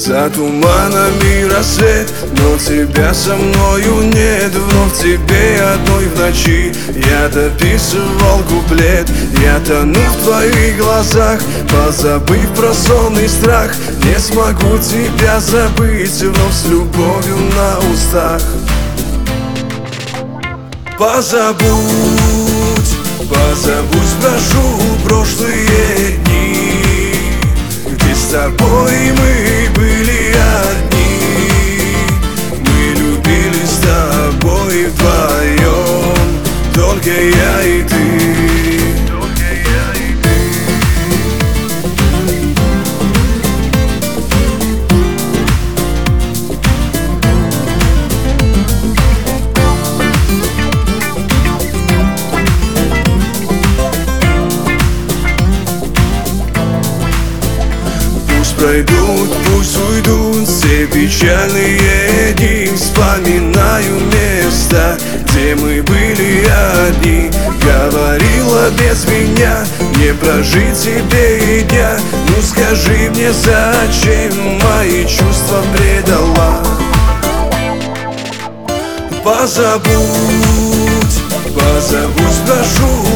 За туманами рассвет, но тебя со мною нет. Вновь тебе одной в ночи я дописывал куплет. Я тону в твоих глазах, позабыв про сонный страх. Не смогу тебя забыть, вновь с любовью на устах. Позабудь, позабудь, прошу, прошлые дни, где с тобой мы были одни. Мы любили с тобой вдвоем, только я и ты. Пройдут, пусть уйдут все печальные дни. Вспоминаю места, где мы были одни. Говорила без меня не прожить себе и дня. Ну скажи мне, зачем мои чувства предала? Позабудь, позабудь, прошу,